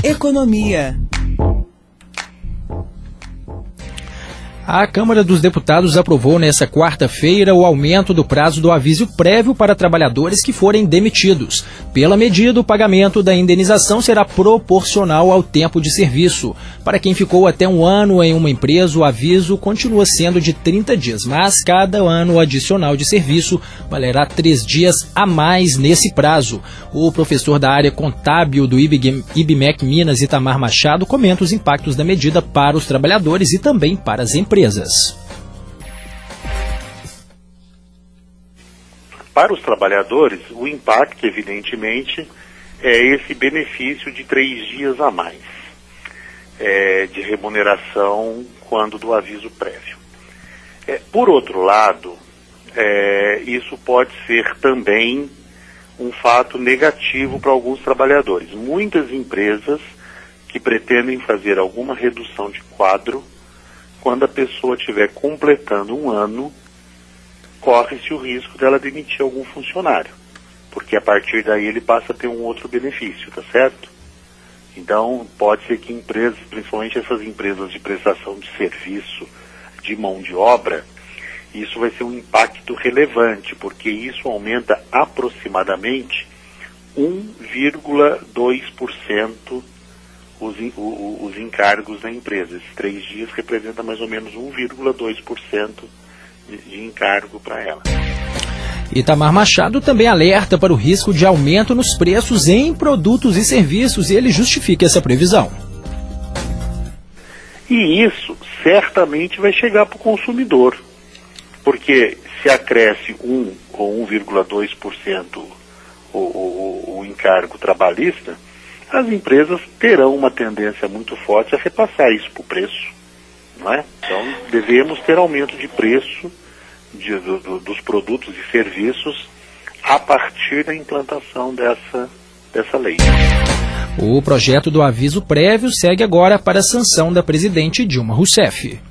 Economia. A Câmara dos Deputados aprovou nesta quarta-feira o aumento do prazo do aviso prévio para trabalhadores que forem demitidos. Pela medida, o pagamento da indenização será proporcional ao tempo de serviço. Para quem ficou até um ano em uma empresa, o aviso continua sendo de 30 dias, mas cada ano adicional de serviço valerá 3 dias a mais nesse prazo. O professor da área contábil do IBMEC Minas, Itamar Machado, comenta os impactos da medida para os trabalhadores e também para as empresas. Para os trabalhadores, o impacto, evidentemente, é esse benefício de 3 dias a mais de remuneração quando do aviso prévio. Por outro lado, isso pode ser também um fato negativo para alguns trabalhadores. Muitas empresas que pretendem fazer alguma redução de quadro, quando a pessoa estiver completando um ano, corre-se o risco dela demitir algum funcionário, porque a partir daí ele passa a ter um outro benefício, tá certo? Então, pode ser que empresas, principalmente essas empresas de prestação de serviço, de mão de obra, isso vai ser um impacto relevante, porque isso aumenta aproximadamente 1,2% os encargos da empresa. Esses 3 dias representam mais ou menos 1,2% de encargo para ela. Itamar Machado também alerta para o risco de aumento nos preços em produtos e serviços, e ele justifica essa previsão. E isso certamente vai chegar para o consumidor, porque se acresce 1 ou 1,2% o encargo trabalhista, as empresas terão uma tendência muito forte a repassar isso para o preço, não é? Então, devemos ter aumento de preço dos produtos e serviços a partir da implantação dessa lei. O projeto do aviso prévio segue agora para a sanção da presidente Dilma Rousseff.